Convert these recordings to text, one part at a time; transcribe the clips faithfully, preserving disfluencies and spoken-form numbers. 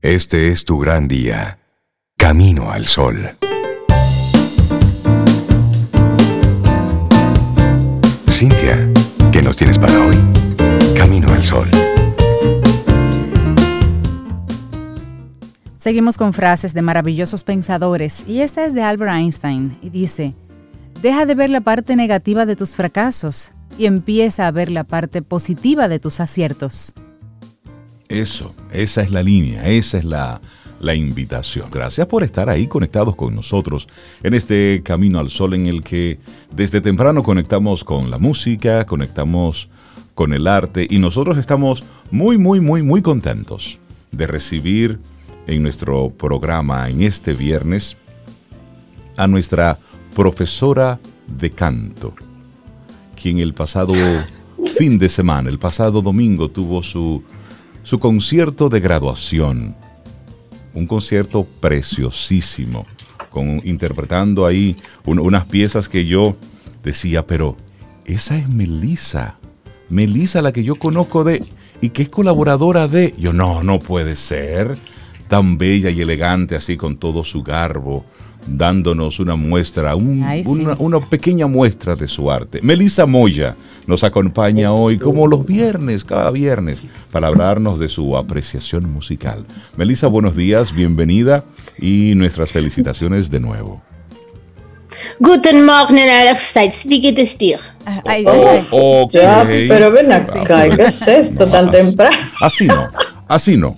Este es tu gran día. Camino al sol. Cintia, ¿qué nos tienes para hoy? Camino al sol. Seguimos con frases de maravillosos pensadores y esta es de Albert Einstein y dice: deja de ver la parte negativa de tus fracasos y empieza a ver la parte positiva de tus aciertos. Eso, esa es la línea, esa es la, la invitación. Gracias por estar ahí conectados con nosotros en este Camino al Sol en el que desde temprano conectamos con la música, conectamos con el arte y nosotros estamos muy, muy, muy, muy contentos de recibir en nuestro programa en este viernes a nuestra profesora de canto, quien el pasado fin de semana, el pasado domingo, tuvo su, su concierto de graduación. Un concierto preciosísimo, con, interpretando ahí un, unas piezas que yo decía, pero esa es Melissa, Melissa la que yo conozco de, y que es colaboradora de, yo no, no puede ser, tan bella y elegante así con todo su garbo, dándonos una muestra, un, Ay, sí. una, una pequeña muestra de su arte. Melissa Moya nos acompaña es hoy, como los viernes, cada viernes, para hablarnos de su apreciación musical. Melissa, buenos días, bienvenida y nuestras felicitaciones de nuevo. Guten Morgen allerseits, wie geht es dir? Ay, Oh, ay, oh, okay. Ya, pero ven acá, ¿qué es esto tan temprano? Así no, así no.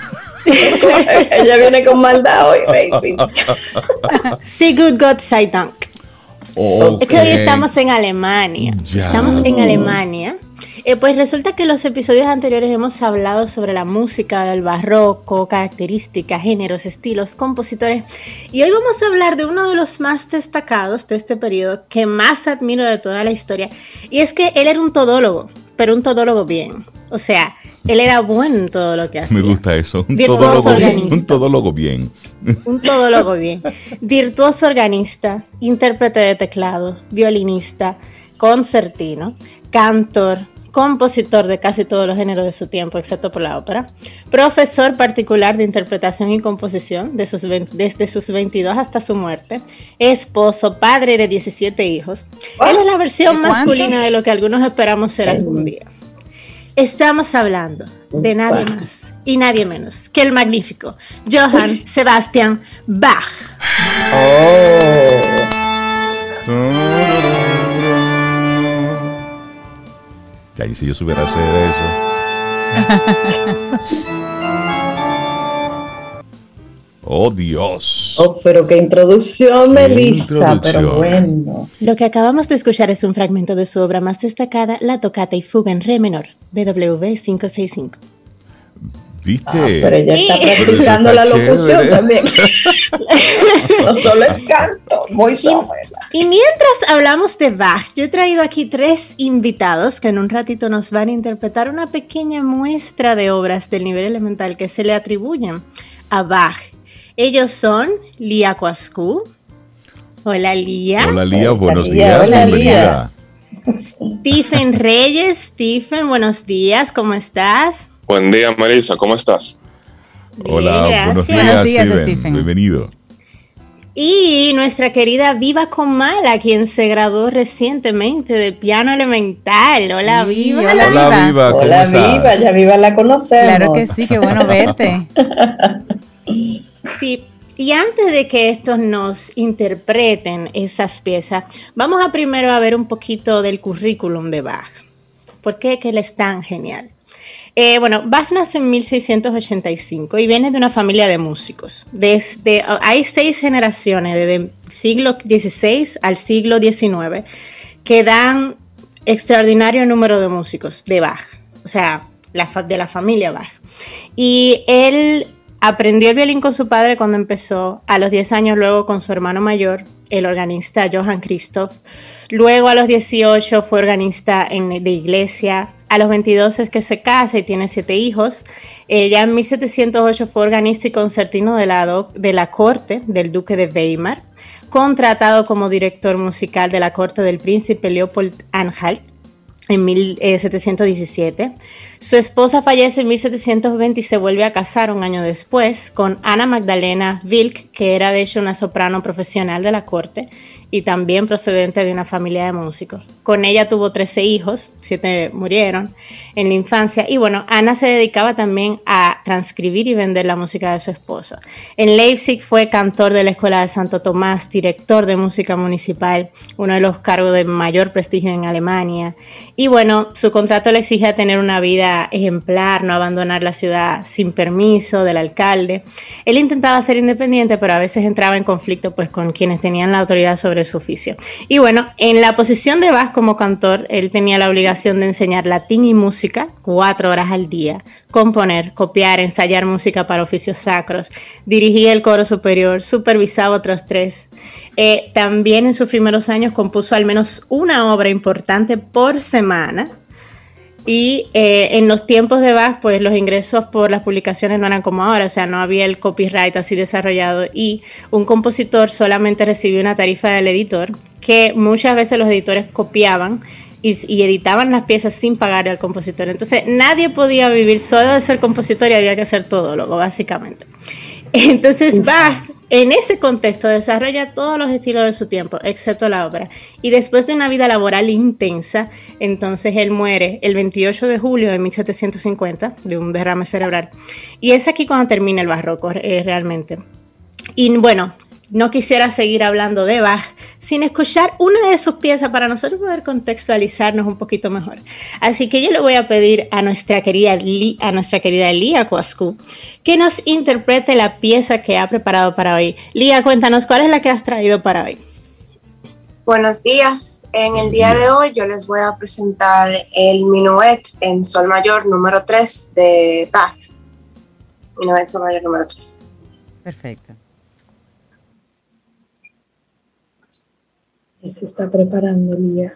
Ella viene con maldad hoy, Racing. Sehr gut, Gott sei Dank. Okay. Es que hoy estamos en Alemania. Ya. Estamos en Alemania. Eh, pues resulta que en los episodios anteriores hemos hablado sobre la música del barroco, características, géneros, estilos, compositores. Y hoy vamos a hablar de uno de los más destacados de este periodo, que más admiro de toda la historia. Y es que él era un todólogo, pero un todólogo bien. O sea, él era bueno en todo lo que hacía. Me gusta eso, un Virtuoso todólogo, organista. un todólogo bien. Un todólogo bien. Virtuoso organista, intérprete de teclado, violinista, concertino, cantor, compositor de casi todos los géneros de su tiempo, excepto por la ópera, profesor particular de interpretación y composición de sus veinte, desde sus veintidós hasta su muerte, esposo, padre de diecisiete hijos. Él es la versión masculina de lo que algunos esperamos ser algún día. Estamos hablando de nadie más y nadie menos que el magnífico Johann Sebastian Bach. Oh. Ya, y si yo supiera hacer eso. Oh, Dios. Oh, pero qué introducción, Qué Melissa, introducción. pero bueno. Lo que acabamos de escuchar es un fragmento de su obra más destacada, la tocata y fuga en re menor, B W V quinientos sesenta y cinco. ¿Viste? Ah, pero ella está Pero practicando está la locución chévere. también. No solo es canto, voy sobre. Y mientras hablamos de Bach, yo he traído aquí tres invitados que en un ratito nos van a interpretar una pequeña muestra de obras del nivel elemental que se le atribuyen a Bach. Ellos son Lía Coascu. Hola, Lía. Hola, Lía, Hola, buenos Lía. días, Hola, bienvenida. Stephen Reyes. Stephen, buenos días, ¿cómo estás? Buen día, Melissa, ¿cómo estás? Hola, Bien, buenos gracias. días, Buenos días, Steven. Stephen. Bienvenido. Y nuestra querida Viva Comala, quien se graduó recientemente de piano elemental. Hola, Sí, Viva. hola. Hola, Viva, ¿cómo Hola, estás? Viva, ya Viva la conocemos. Claro que sí, qué bueno verte. Sí, y antes de que estos nos interpreten esas piezas, vamos a primero a ver un poquito del currículum de Bach. ¿Por qué que él es tan genial? Eh, bueno, Bach nace en mil seiscientos ochenta y cinco y viene de una familia de músicos. Desde, hay seis generaciones, desde el siglo dieciséis al siglo diecinueve, que dan extraordinario número de músicos de Bach, o sea, la, de la familia Bach. Y él aprendió el violín con su padre cuando empezó, a los diez años luego con su hermano mayor, el organista Johann Christoph. Luego a los dieciocho fue organista en, de iglesia. A los veintidós es que se casa y tiene siete hijos. Eh, ya en mil setecientos ocho fue organista y concertino de la, do, de la corte del duque de Weimar, contratado como director musical de la corte del príncipe Leopold Anhalt en mil setecientos diecisiete. Su esposa fallece en mil setecientos veinte y se vuelve a casar un año después con Ana Magdalena Wilk, que era de hecho una soprano profesional de la corte y también procedente de una familia de músicos. Con ella tuvo trece hijos, siete murieron en la infancia. Y bueno, Ana se dedicaba también a transcribir y vender la música de su esposo. En Leipzig fue cantor de la Escuela de Santo Tomás, director de música municipal, uno de los cargos de mayor prestigio en Alemania. Y bueno, su contrato le exigía tener una vida ejemplar, no abandonar la ciudad sin permiso del alcalde. Él intentaba ser independiente, pero a veces entraba en conflicto pues con quienes tenían la autoridad sobre su oficio. Y bueno, en la posición de Bach como cantor, él tenía la obligación de enseñar latín y música cuatro horas al día, componer, copiar, ensayar música para oficios sacros, dirigía el coro superior, supervisaba otros tres. Eh, también en sus primeros años compuso al menos una obra importante por semana. Y eh, en los tiempos de Bach, pues los ingresos por las publicaciones no eran como ahora, o sea, no había el copyright así desarrollado y un compositor solamente recibía una tarifa del editor, que muchas veces los editores copiaban y, y editaban las piezas sin pagarle al compositor. Entonces nadie podía vivir solo de ser compositor y había que ser todólogo, básicamente. Entonces Bach, en ese contexto, desarrolla todos los estilos de su tiempo, excepto la ópera. Y después de una vida laboral intensa, entonces él muere el veintiocho de julio de mil setecientos cincuenta de un derrame cerebral. Y es aquí cuando termina el barroco, eh, realmente. Y bueno, no quisiera seguir hablando de Bach sin escuchar una de sus piezas para nosotros poder contextualizarnos un poquito mejor. Así que yo le voy a pedir a nuestra querida, Li, a nuestra querida Lía Coascu que nos interprete la pieza que ha preparado para hoy. Lía, cuéntanos, ¿cuál es la que has traído para hoy? Buenos días. En el día de hoy yo les voy a presentar el Minuet en Sol Mayor número tres de Bach. Minuet en Sol Mayor número tres. Perfecto. Se está preparando, Lía.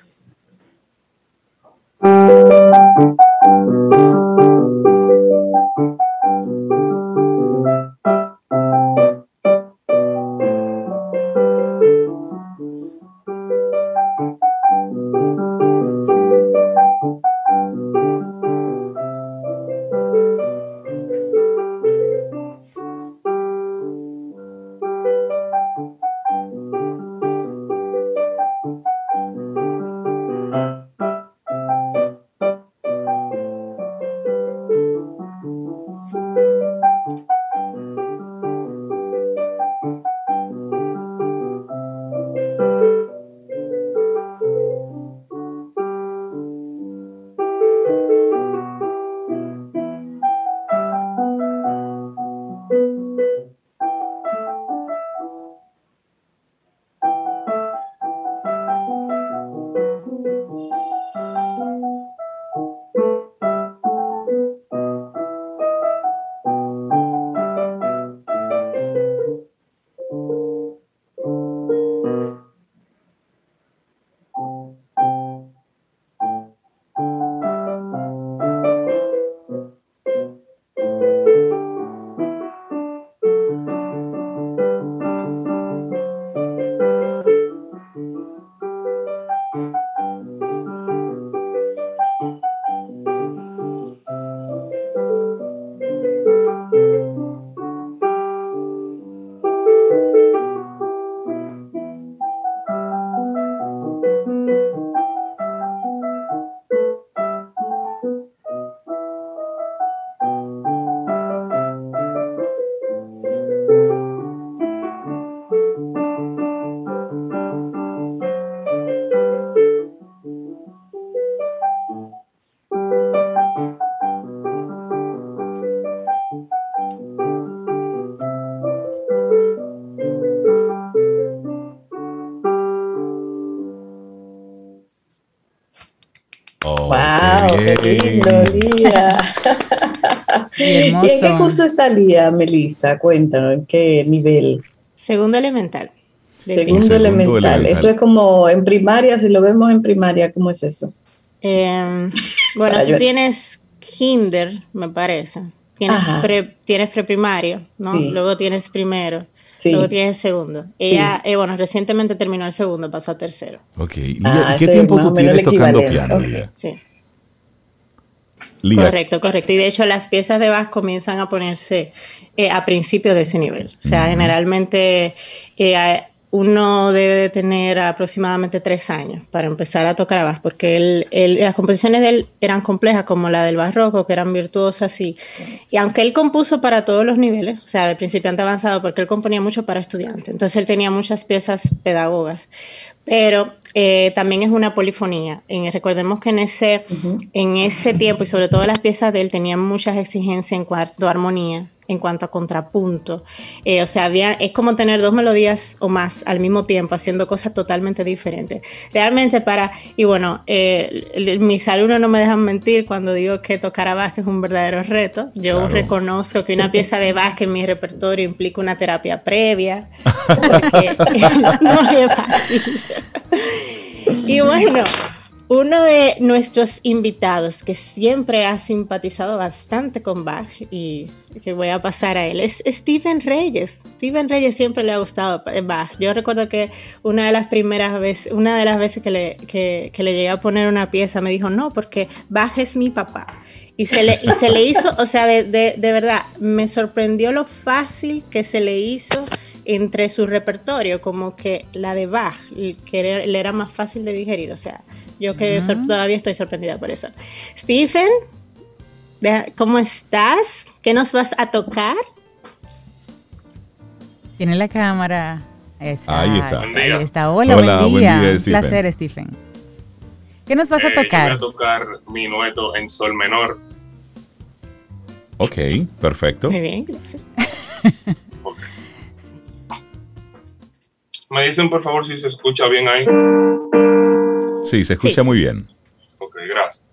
Lía. ¿Y en qué curso está Lía, Melissa? Cuéntanos, ¿en qué nivel? Segundo elemental. Segundo, Segundo elemental. elemental. Eso es como en primaria, si lo vemos en primaria, ¿cómo es eso? Eh, bueno, tú yo... tienes kinder, me parece. Tienes, pre, tienes preprimario, ¿no? Sí. Luego tienes primero. Sí. Luego tienes segundo. Ella, sí. eh, bueno, recientemente terminó el segundo, pasó a tercero. Ok. Lía, ah, ¿qué tiempo tú tienes tocando piano, okay. Lía? Sí. Lía. Correcto, correcto. Y de hecho las piezas de Bach comienzan a ponerse eh, a principios de ese nivel. O sea, uh-huh. generalmente eh, uno debe de tener aproximadamente tres años para empezar a tocar a Bach, porque él, él, las composiciones de él eran complejas, como la del barroco, que eran virtuosas, y, y aunque él compuso para todos los niveles, o sea, de principiante a avanzado, porque él componía mucho para estudiantes, entonces él tenía muchas piezas pedagogas, pero eh, también es una polifonía. Eh, recordemos que en ese, uh-huh. en ese tiempo, y sobre todo las piezas de él, tenían muchas exigencias en cuanto a armonía, en cuanto a contrapunto. Eh, o sea, había, es como tener dos melodías o más al mismo tiempo, haciendo cosas totalmente diferentes. Realmente para, y bueno, eh, mis alumnos no me dejan mentir cuando digo que tocar a Bach es un verdadero reto. Yo claro. reconozco que una pieza de Bach en mi repertorio implica una terapia previa, porque no es fácil. Y bueno, uno de nuestros invitados que siempre ha simpatizado bastante con Bach y que voy a pasar a él es Stephen Reyes. Stephen Reyes siempre le ha gustado Bach. Yo recuerdo que una de las primeras veces, una de las veces que le, que, que le llegué a poner una pieza me dijo no, porque Bach es mi papá. Y se le, y se le hizo, o sea, de, de, de verdad, me sorprendió lo fácil que se le hizo entre su repertorio, como que la de Bach, que le era más fácil de digerir, o sea, yo que uh-huh. sor- todavía estoy sorprendida por eso. Stephen, ¿cómo estás? ¿Qué nos vas a tocar? Tiene la cámara. Exacto. Ahí está. Ahí está. Hola, Hola buen día. Buen día, Stephen. Placer, Stephen. ¿Qué nos vas eh, a tocar? Yo voy a tocar Minueto en sol menor. Ok, perfecto. Muy bien, gracias. Okay. ¿Me dicen, por favor, si se escucha bien ahí? Sí, se escucha sí. muy bien. Ok, gracias.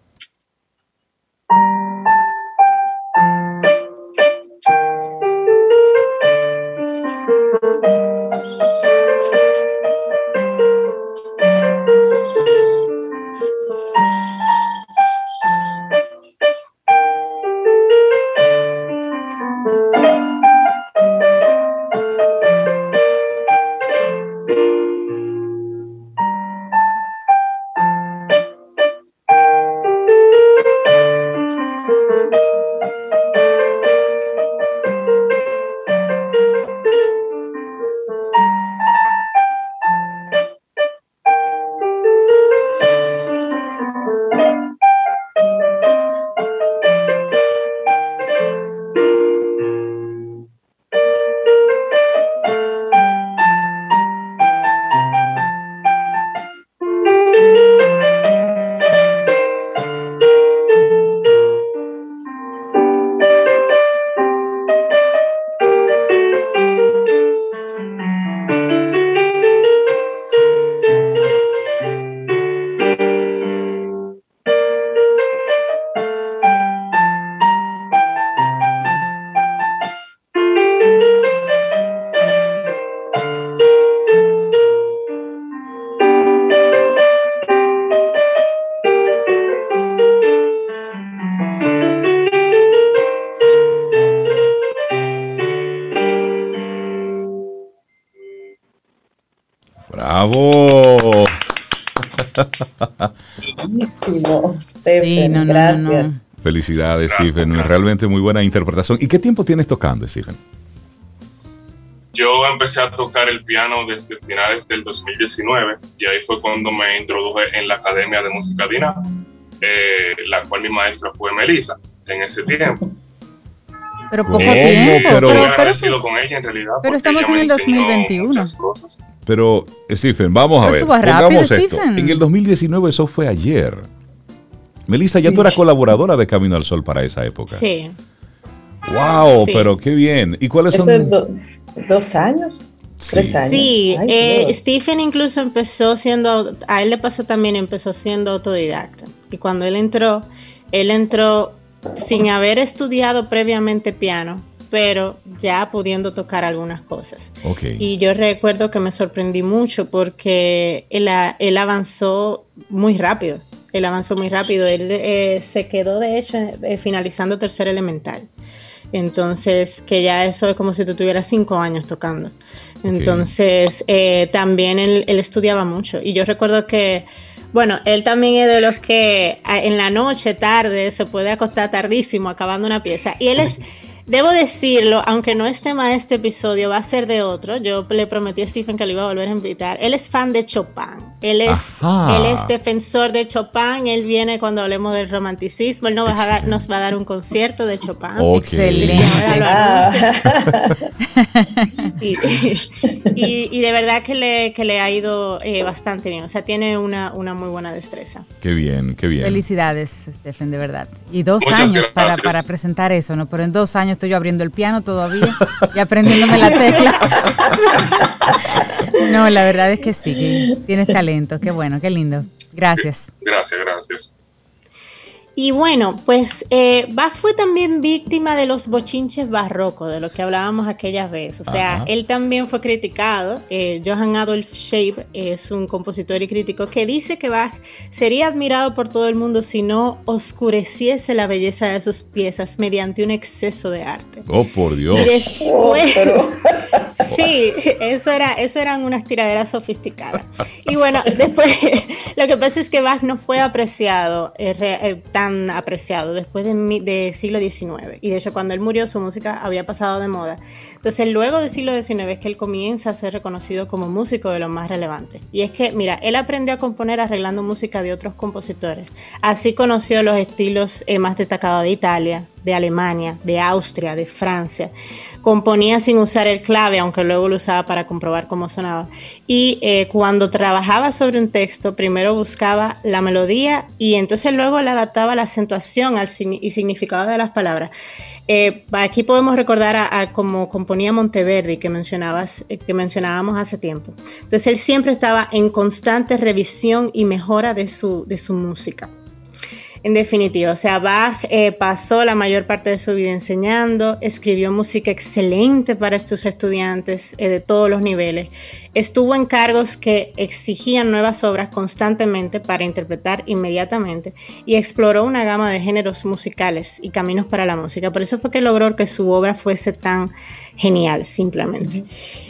¡Bravo! Buenísimo, Stephen, sí, no, gracias. No, no. Felicidades, Stephen. Realmente muy buena interpretación. ¿Y qué tiempo tienes tocando, Stephen? Yo empecé a tocar el piano desde finales del dos mil diecinueve y ahí fue cuando me introduje en la Academia de Música Dina, eh, la cual mi maestra fue Melissa en ese tiempo. Pero poco tiempo. Pero, pero, agradecido con ella en realidad. Pero estamos en el dos mil veintiuno. Pero, Stephen, vamos a ver. Pongamos rápido, esto. Stephen. En el dos mil diecinueve, eso fue ayer. Melissa, ya sí. tú eras colaboradora de Camino al Sol para esa época. Sí. ¡Wow! Sí. Pero qué bien. ¿Y cuáles ¿Eso son? es do, dos años? Sí. ¿Tres años? Sí, Ay, eh, Stephen incluso empezó siendo, a él le pasó también, empezó siendo autodidacta. Y cuando él entró, él entró sin haber estudiado previamente piano, pero ya pudiendo tocar algunas cosas. Okay. Y yo recuerdo que me sorprendí mucho porque él, él avanzó muy rápido. Él avanzó muy rápido. Él eh, se quedó, de hecho, eh, finalizando tercer elemental. Entonces, que ya eso es como si tú tuvieras cinco años tocando. Entonces, okay. eh, también él, él estudiaba mucho. Y yo recuerdo que Bueno, él también es de los que en la noche, tarde, se puede acostar tardísimo acabando una pieza. Y él es, debo decirlo, aunque no es tema de este episodio, va a ser de otro. Yo le prometí a Stephen que lo iba a volver a invitar. Él es fan de Chopin. Él es, él es defensor de Chopin. Él viene cuando hablemos del romanticismo. Él nos va a dar, nos va a dar un concierto de Chopin. Okay. Excelente. Ah. y, y, y de verdad que le, que le ha ido eh, bastante bien. O sea, tiene una, una muy buena destreza. Qué bien, qué bien. Felicidades, Stephen, de verdad. Y dos Muchas años para, para presentar eso, ¿no? Pero en dos años estoy yo abriendo el piano todavía y aprendiéndome la tecla. No, la verdad es que sí, que tienes talento. Qué bueno, qué lindo. Gracias. Gracias, gracias. Y bueno, pues eh, Bach fue también víctima de los bochinches barrocos, de los que hablábamos aquellas veces. O sea, Ajá. él también fue criticado. Eh, Johann Adolf Scheib es un compositor y crítico que dice que Bach sería admirado por todo el mundo si no oscureciese la belleza de sus piezas mediante un exceso de arte. Oh, por Dios. Y después, oh, pero... Sí, eso, era, eso eran unas tiraderas sofisticadas. Y bueno, después, lo que pasa es que Bach no fue apreciado, eh, eh, tan apreciado después del de siglo diecinueve. Y de hecho, cuando él murió, su música había pasado de moda. Entonces, luego del siglo diecinueve es que él comienza a ser reconocido como músico de lo más relevante. Y es que, mira, él aprendió a componer arreglando música de otros compositores. Así conoció los estilos eh, más destacados de Italia, de Alemania, de Austria, de Francia. Componía sin usar el clave, aunque luego lo usaba para comprobar cómo sonaba. Y eh, cuando trabajaba sobre un texto, primero buscaba la melodía y entonces luego le adaptaba la acentuación al sin- y significado de las palabras. Eh, aquí podemos recordar a, a cómo componía Monteverdi, que, mencionabas, eh, que mencionábamos hace tiempo. Entonces él siempre estaba en constante revisión y mejora de su, de su música. En definitiva, o sea, Bach eh, pasó la mayor parte de su vida enseñando, escribió música excelente para estos estudiantes eh, de todos los niveles, estuvo en cargos que exigían nuevas obras constantemente para interpretar inmediatamente y exploró una gama de géneros musicales y caminos para la música. Por eso fue que logró que su obra fuese tan genial, simplemente.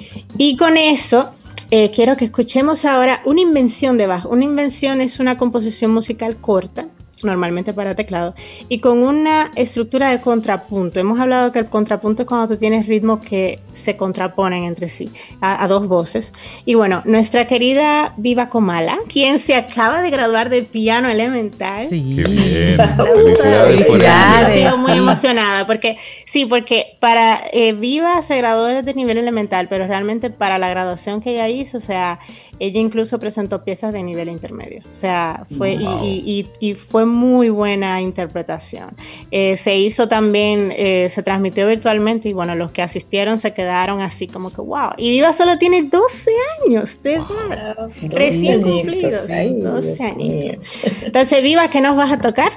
Y con eso... Eh, quiero que escuchemos ahora una invención de Bach. Una invención es una composición musical corta, normalmente para teclado, y con una estructura de contrapunto. Hemos hablado que el contrapunto es cuando tú tienes ritmos que se contraponen entre sí, a, a dos voces. Y bueno, nuestra querida Viva Comala, quien se acaba de graduar de piano elemental. Sí. Qué bien. Felicidades por Felicidades. ella. Estoy muy emocionada porque sí, porque para eh, Viva se graduó de nivel elemental, pero realmente para la graduación que ella hizo, o sea, ella incluso presentó piezas de nivel intermedio. O sea, fue wow. y, y, y, y fue muy buena interpretación. Eh, se hizo también, eh, se transmitió virtualmente y bueno, los que asistieron se quedaron así como que wow. Y Viva solo tiene doce años de edad, wow. recién cumplidos, doce años. Entonces, Viva, ¿qué nos vas a tocar?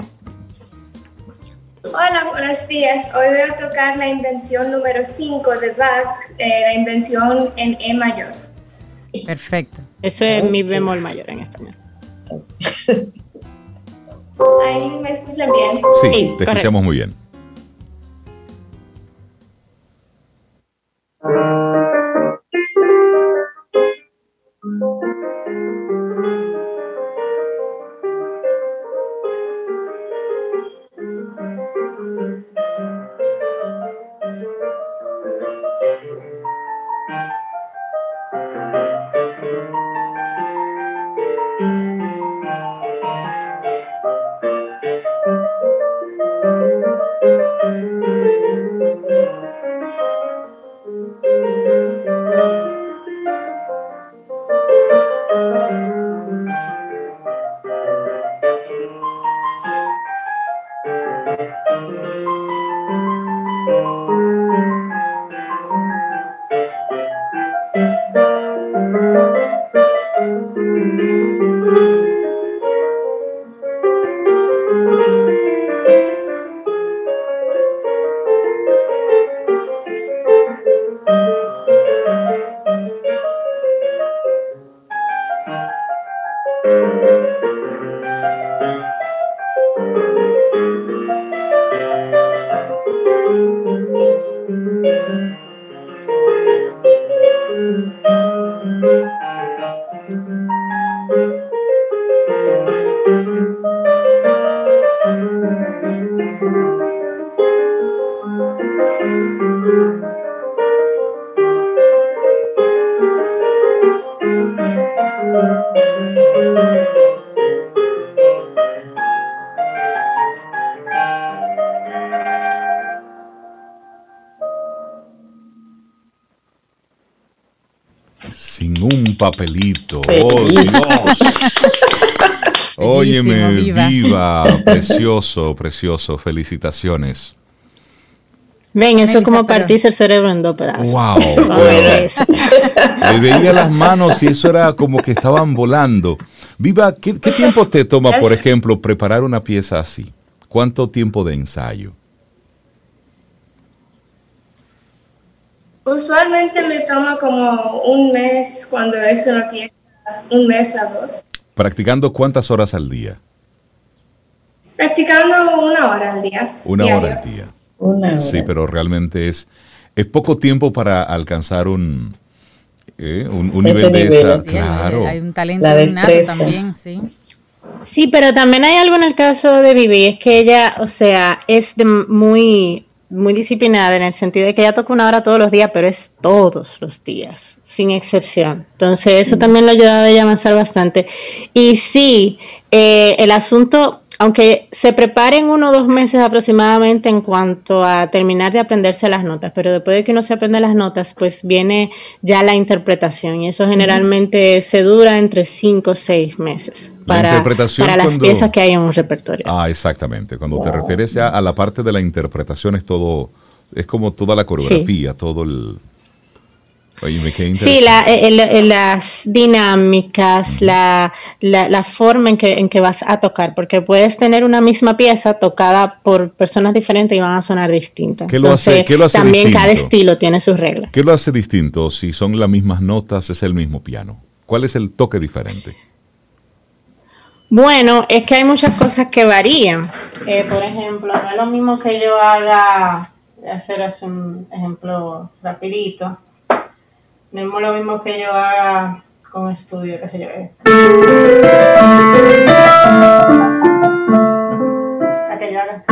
Hola, buenos días. Hoy voy a tocar la invención número cinco de Bach, eh, la invención en E mayor. Perfecto. Eso es mi bemol mayor en español. ¿Ahí me escuchan bien? Sí, sí, te correcto. Escuchamos muy bien. Sin un papelito. ¡Oh, Dios! Óyeme, viva. viva, precioso, precioso, felicitaciones. Ven, eso es como partirse el cerebro en dos pedazos. ¡Wow! Le veía las manos y eso era como que estaban volando. Viva, ¿qué, qué tiempo te toma, por ejemplo, preparar una pieza así? ¿Cuánto tiempo de ensayo? Usualmente me toma como un mes cuando es una pieza, un mes a dos. ¿Practicando cuántas horas al día? Practicando una hora al día. Una diario. hora al día. Una hora. Sí, pero realmente es, es poco tiempo para alcanzar un, eh, un, un nivel de nivel, esa. Sí, Claro. hay un talento La innato destreza. también, sí. Sí, pero también hay algo en el caso de Vivi, es que ella, o sea, es de muy, muy disciplinada en el sentido de que ella toca una hora todos los días, pero es todos los días, sin excepción. Entonces eso también le ha ayudado a ella a avanzar bastante. Y sí, eh, el asunto, aunque se preparen uno o dos meses aproximadamente en cuanto a terminar de aprenderse las notas, pero después de que uno se aprende las notas, pues viene ya la interpretación y eso generalmente uh-huh. se dura entre cinco o seis meses para, para las cuando, piezas que hay en un repertorio. Ah, exactamente. Cuando wow. te refieres ya a la parte de la interpretación es todo, es como toda la coreografía, sí. todo el... Oye, me quedé sí, la, el, el, las dinámicas, uh-huh. la, la, la forma en que, en que vas a tocar, porque puedes tener una misma pieza tocada por personas diferentes y van a sonar distintas. ¿Qué lo Entonces, hace, ¿qué lo hace también distinto? Cada estilo tiene sus reglas. ¿Qué lo hace distinto? Si son las mismas notas, es el mismo piano. ¿Cuál es el toque diferente? Bueno, es que hay muchas cosas que varían. Eh, por ejemplo, no es lo mismo que yo haga, voy a hacer así un ejemplo rapidito. No es lo mismo que yo haga con estudio, qué sé yo. Eh. A que yo haga.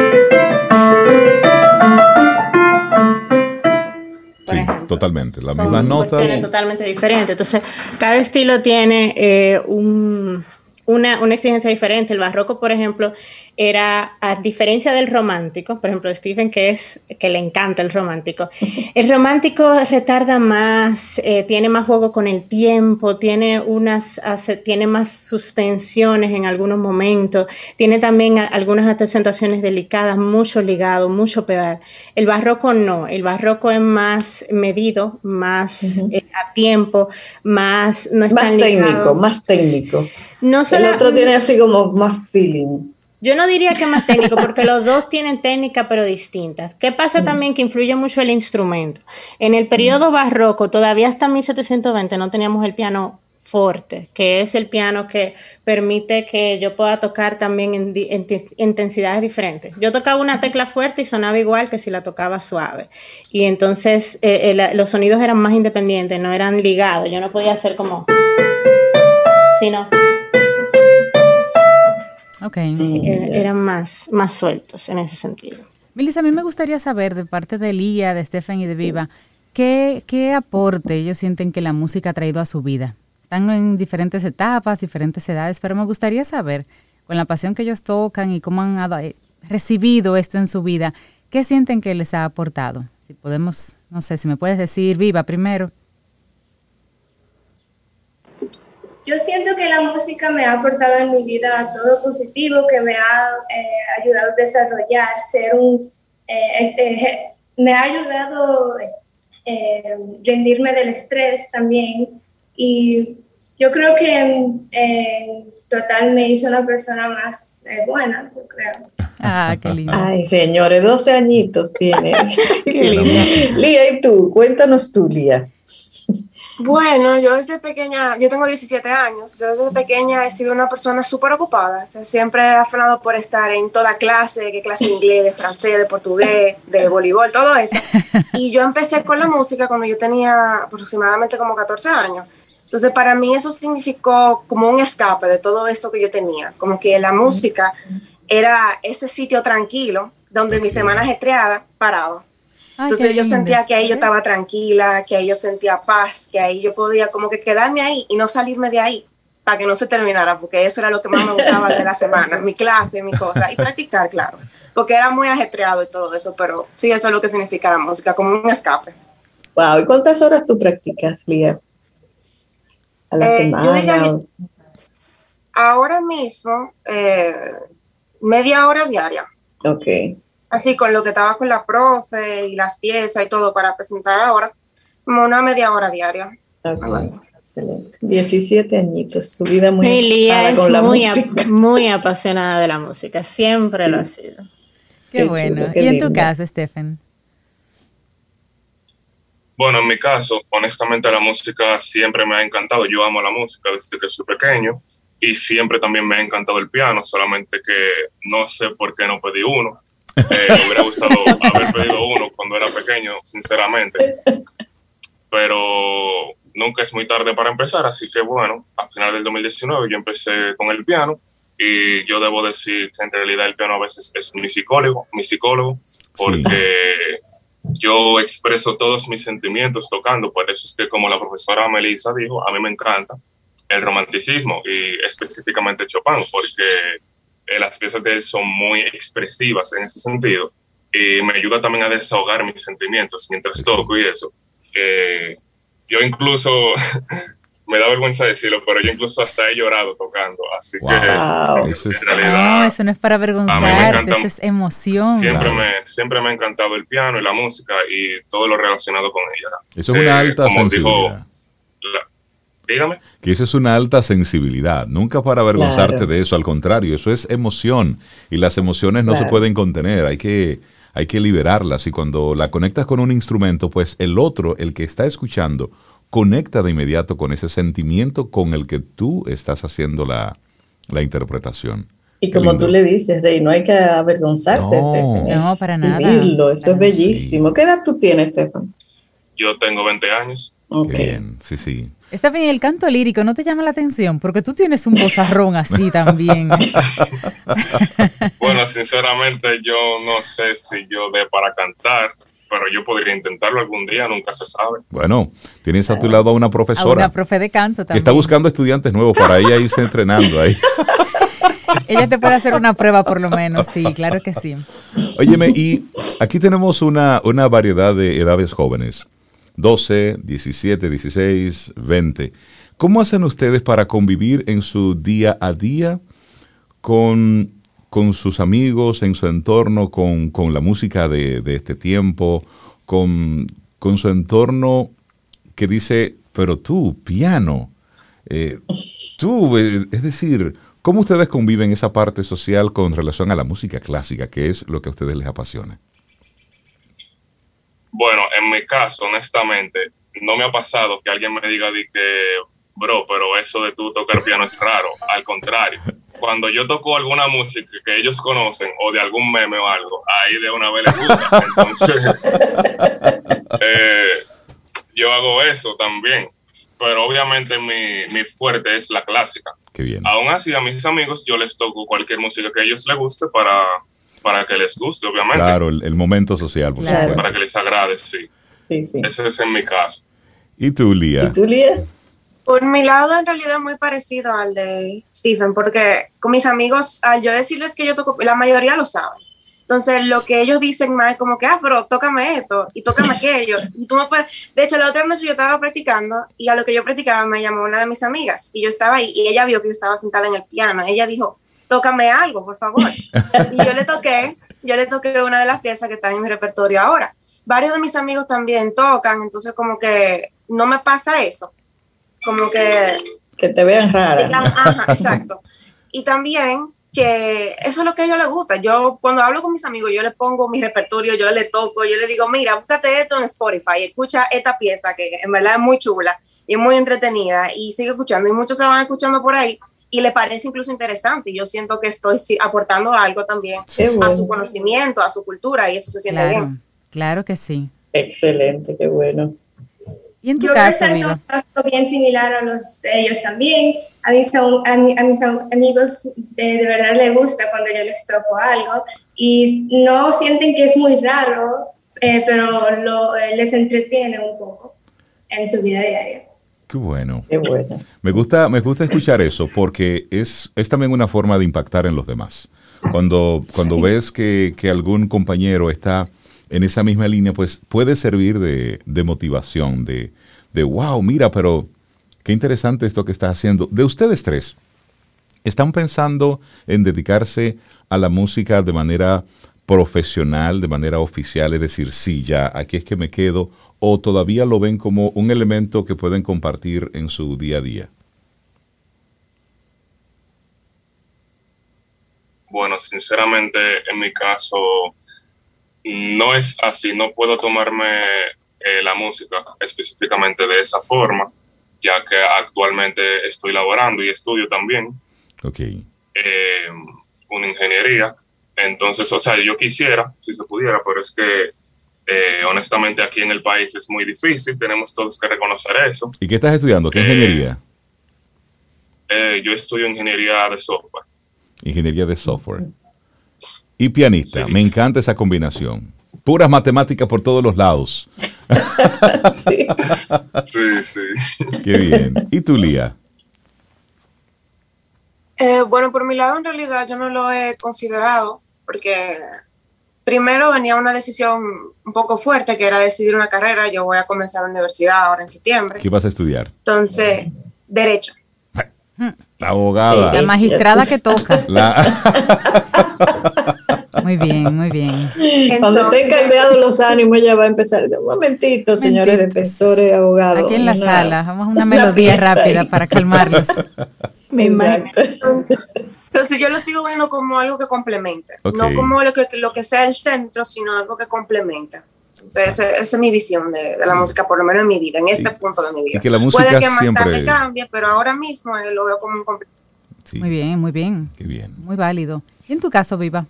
Sí, ejemplo, totalmente. Las mismas notas. Totalmente diferentes. Entonces, cada estilo tiene eh, un... Una, una exigencia diferente. El barroco, por ejemplo, era, a diferencia del romántico, por ejemplo, Stephen, que es que le encanta el romántico, el romántico retarda más, eh, tiene más juego con el tiempo, tiene, unas, hace, tiene más suspensiones en algunos momentos, tiene también a, algunas acentuaciones delicadas, mucho ligado, mucho pedal. El barroco no, el barroco es más medido, más uh-huh. eh, a tiempo, más... No es más tan técnico, ligado. más técnico. No solo, el otro tiene así como más feeling. Yo no diría que más técnico, porque los dos tienen técnica pero distintas. ¿Qué pasa mm. también? Que influye mucho el instrumento. En el periodo barroco, todavía hasta mil setecientos veinte, no teníamos el piano forte, que es el piano que permite que yo pueda tocar también en, en, en intensidades diferentes. Yo tocaba una tecla fuerte y sonaba igual que si la tocaba suave. Y entonces eh, eh, los sonidos eran más independientes, no eran ligados. Yo no podía hacer como... sino... Okay. Sí, eran más, más sueltos en ese sentido. Melissa, a mí me gustaría saber de parte de Lía, de Stephen y de Viva, ¿qué, qué aporte ellos sienten que la música ha traído a su vida? Están en diferentes etapas, diferentes edades, pero me gustaría saber, con la pasión que ellos tocan y cómo han recibido esto en su vida, ¿qué sienten que les ha aportado? Si podemos, no sé, si me puedes decir, Viva, primero. Yo siento que la música me ha aportado en mi vida todo positivo, que me ha eh, ayudado a desarrollar, ser un, eh, este, me ha ayudado a eh, rendirme del estrés también, y yo creo que en, en total me hizo una persona más eh, buena, yo creo. Ah, qué lindo. Ay, señores, doce añitos tiene. Qué lindo. Lía, ¿y tú? Cuéntanos tú, Lía. Bueno, yo desde pequeña, yo tengo diecisiete años, yo desde pequeña he sido una persona súper ocupada, o sea, siempre he afanado por estar en toda clase, que clase de inglés, de francés, de portugués, de voleibol, todo eso. Y yo empecé con la música cuando yo tenía aproximadamente como catorce años. Entonces, para mí eso significó como un escape de todo eso que yo tenía, como que la música era ese sitio tranquilo donde mi semana ajetreada paraba. Entonces Ay, yo sentía que ahí yo estaba tranquila, que ahí yo sentía paz, que ahí yo podía como que quedarme ahí y no salirme de ahí para que no se terminara, porque eso era lo que más me gustaba de la semana, mi clase, mi cosa, y practicar, claro, porque era muy ajetreado y todo eso, pero sí, eso es lo que significa la música, como un escape. Wow, ¿y cuántas horas tú practicas, Lía? a la Eh, semana? yo diría o- Ahora mismo, eh, media hora diaria. Ok. Así con lo que estaba con la profe y las piezas y todo para presentar ahora, como una media hora diaria. Ok, Algo así. excelente. diecisiete añitos, su vida muy Mi Lía ocupada es con la muy, ap- música. muy apasionada de la música, siempre Sí. lo ha sido. Qué, Qué bueno. chulo, qué ¿Y en tu lindo. caso, Stephen? Bueno, en mi caso, honestamente la música siempre me ha encantado. Yo amo la música desde que soy pequeño y siempre también me ha encantado el piano, solamente que no sé por qué no pedí uno. Eh, me hubiera gustado haber pedido uno cuando era pequeño, sinceramente. Pero nunca es muy tarde para empezar, así que bueno, a final del dos mil diecinueve yo empecé con el piano y yo debo decir que en realidad el piano a veces es mi psicólogo, mi psicólogo, porque yo expreso todos mis sentimientos tocando, por eso es que como la profesora Melissa dijo, a mí me encanta el romanticismo y específicamente Chopin, porque eh, las piezas de él son muy expresivas en ese sentido y me ayuda también a desahogar mis sentimientos mientras toco y eso. Eh, yo incluso, me da vergüenza decirlo, pero yo incluso hasta he llorado tocando, así Wow. que Wow. en Eso es- realidad No, eso no es para a mí me avergonzarte, encanta- eso es emoción. siempre, Claro. me, siempre me ha encantado el piano y la música y todo lo relacionado con ella. Eso es una Eh, alta como sensibilidad. dijo, la- dígame. Que eso es una alta sensibilidad, nunca para avergonzarte Claro. de eso, al contrario, eso es emoción y las emociones no Claro. se pueden contener, hay que, hay que liberarlas y cuando la conectas con un instrumento, pues el otro, el que está escuchando, conecta de inmediato con ese sentimiento con el que tú estás haciendo la, la interpretación. Y Qué como lindo. tú le dices, Rey, no hay que avergonzarse, No. Stephen. No, es para nada. vivirlo, eso Para es nada. bellísimo. ¿Qué edad tú tienes, Stephen? Yo tengo veinte años. Ok. Qué bien, sí, sí. Está bien, el canto lírico no te llama la atención porque tú tienes un vozarrón así también. Bueno, sinceramente yo no sé si yo dé para cantar, pero yo podría intentarlo algún día, nunca se sabe. Bueno, tienes a tu lado a una A profesora una profe de canto que también. está buscando estudiantes nuevos para ella irse entrenando ahí. Ella te puede hacer una prueba por lo menos, sí, claro que sí. Óyeme, y aquí tenemos una, una variedad de edades jóvenes. doce, diecisiete, dieciséis, veinte. ¿Cómo hacen ustedes para convivir en su día a día con, con sus amigos, en su entorno, con, con la música de, de este tiempo, con, con su entorno que dice, pero tú, piano, eh, tú, eh, es decir, ¿cómo ustedes conviven esa parte social con relación a la música clásica, que es lo que a ustedes les apasiona? Bueno, en mi caso, honestamente, no me ha pasado que alguien me diga de que, bro, pero eso de tú tocar piano es raro. Al contrario, cuando yo toco alguna música que ellos conocen o de algún meme o algo, ahí de una vez les gusta. Entonces, eh, yo hago eso también. Pero obviamente mi, mi fuerte es la clásica. Qué bien. Aún así, a mis amigos yo les toco cualquier música que a ellos les guste para, para que les guste, obviamente. Claro, el, el momento social, por Claro. supuesto. Para que les agrade, sí. Sí, sí. Ese es en mi caso. ¿Y tú, Lía? ¿Y tú, Lía? Por mi lado, en realidad es muy parecido al de Stephen, porque con mis amigos, al yo decirles que yo toco, la mayoría lo saben. Entonces, lo que ellos dicen más es como que, ah, pero tócame esto y tócame aquello. Y tú me puedes... De hecho, la otra noche yo estaba practicando y a lo que yo practicaba me llamó una de mis amigas y yo estaba ahí y ella vio que yo estaba sentada en el piano. Ella dijo, tócame algo, por favor. Y yo le toqué, yo le toqué una de las piezas que están en mi repertorio ahora. Varios de mis amigos también tocan, entonces como que no me pasa eso. Como que... Que te vean rara. digan, ajá, exacto. Y también que eso es lo que a ellos les gusta. Yo cuando hablo con mis amigos, yo les pongo mi repertorio, yo les toco, yo les digo, mira, búscate esto en Spotify, escucha esta pieza que en verdad es muy chula y es muy entretenida y sigue escuchando. Y muchos se van escuchando por ahí y le parece incluso interesante. Y yo siento que estoy sí, aportando algo también Qué a bueno. su conocimiento, a su cultura y eso se siente Claro, bien. claro que sí. Excelente, qué bueno. ¿Y en tu Yo caso, presento Viva? un caso bien similar a los de ellos también. A mis, a, mi- a mis amigos de, de verdad les gusta cuando yo les toco algo y no sienten que es muy raro, eh, pero lo, eh, les entretiene un poco en su vida diaria. Qué bueno. Qué bueno. Me gusta, me gusta escuchar eso porque es, es también una forma de impactar en los demás. Cuando, cuando ves que, que algún compañero está en esa misma línea, pues puede servir de, de motivación, de, de wow, mira, pero qué interesante esto que estás haciendo. De ustedes tres, ¿están pensando en dedicarse a la música de manera profesional, de manera oficial? Es decir, sí, ya, aquí es que me quedo, ¿o todavía lo ven como un elemento que pueden compartir en su día a día? Bueno, sinceramente, en mi caso, no es así. No puedo tomarme eh, la música específicamente de esa forma, ya que actualmente estoy laborando y estudio también Ok. eh, una ingeniería. Entonces, o sea, yo quisiera, si se pudiera, pero es que eh, honestamente aquí en el país es muy difícil. Tenemos todos que reconocer eso. ¿Y qué estás estudiando? ¿Qué Eh, ingeniería? Eh, yo estudio ingeniería de software. Ingeniería de software. Y pianista. Sí. Me encanta esa combinación. Puras matemáticas por todos los lados. Sí. Sí, sí. Qué bien. ¿Y tú, Lía? Eh, bueno, por mi lado, en realidad yo no lo he considerado porque primero venía una decisión un poco fuerte, que era decidir una carrera. Yo voy a comenzar la universidad ahora en septiembre. ¿Qué vas a estudiar? Entonces, Derecho. La abogada. La magistrada que toca. La... Muy bien, muy bien. Cuando estén caldeados los ánimos, ella va a empezar. Un momentito, señores Momentito. defensores, abogados. Aquí en la Una- sala, vamos a una una melodía pieza rápida ahí. para calmarlos. Me imagino. Exacto. Entonces yo lo sigo viendo como algo que complementa, Ok. no como lo que, lo que sea el centro, sino algo que complementa. Entonces esa, esa es mi visión de, de la música, por lo menos en mi vida, en este Y- punto de mi vida. y que la música Puede que más siempre- tarde cambie, pero ahora mismo eh, lo veo como un complemento. Sí, Muy bien, muy bien. qué bien. Muy válido. ¿Y en tu caso, Viva?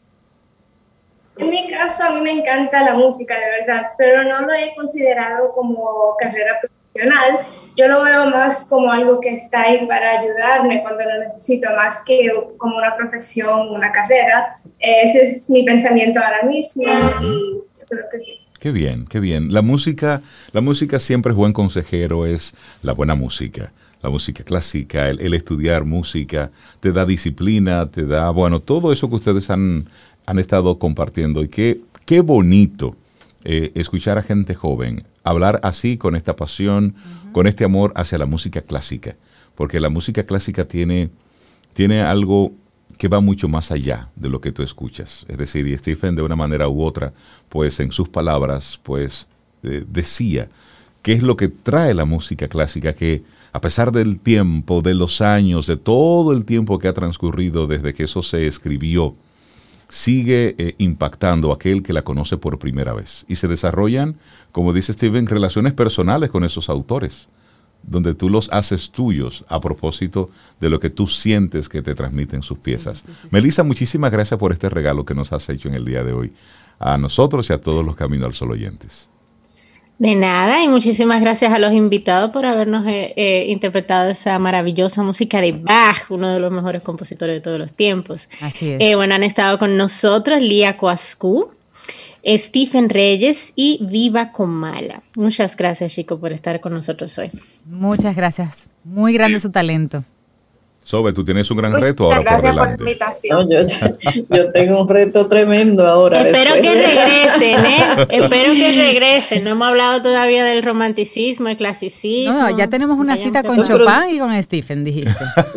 En mi caso, a mí me encanta la música, de verdad, pero no lo he considerado como carrera profesional. Yo lo veo más como algo que está ahí para ayudarme cuando lo necesito, más que como una profesión, una carrera. Eh, ese es mi pensamiento ahora mismo y yo creo que sí. Qué bien, qué bien. La música, la música siempre es buen consejero, es la buena música. La música clásica, el, el estudiar música, te da disciplina, te da, bueno, todo eso que ustedes han, han estado compartiendo. Y qué, qué bonito eh, escuchar a gente joven hablar así, con esta pasión, uh-huh. con este amor hacia la música clásica. Porque la música clásica tiene, tiene algo que va mucho más allá de lo que tú escuchas. Es decir, y Stephen de una manera u otra, pues en sus palabras, pues eh, decía qué es lo que trae la música clásica, que a pesar del tiempo, de los años, de todo el tiempo que ha transcurrido desde que eso se escribió, sigue eh, impactando a aquel que la conoce por primera vez. Y se desarrollan, como dice Stephen, relaciones personales con esos autores, donde tú los haces tuyos a propósito de lo que tú sientes que te transmiten sus piezas. Sí, sí, sí, Melissa, muchísimas gracias por este regalo que nos has hecho en el día de hoy, a nosotros y a todos los Camino al Sol oyentes. De nada, y muchísimas gracias a los invitados por habernos eh, eh, interpretado esa maravillosa música de Bach, uno de los mejores compositores de todos los tiempos. Así es. Eh, bueno, han estado con nosotros Lía Coascu, Stephen Reyes y Viva Comala. Muchas gracias, chicos, por estar con nosotros hoy. Muchas gracias. Muy grande su talento. Sobe, tú tienes un gran Muchas reto ahora por delante. Por invitación. No, yo, yo tengo un reto tremendo ahora. Espero después. que regresen, ¿eh? Espero que regresen. No hemos hablado todavía del romanticismo, el clasicismo. No, ya tenemos una cita con pero- Chopin y con Stephen, dijiste.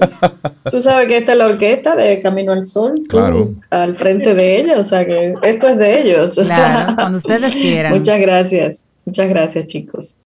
Tú sabes que esta es la orquesta de Camino al Sol. tú Claro. Al frente de ella, o sea que esto es de ellos. Claro, cuando ustedes quieran. Muchas gracias. Muchas gracias, chicos.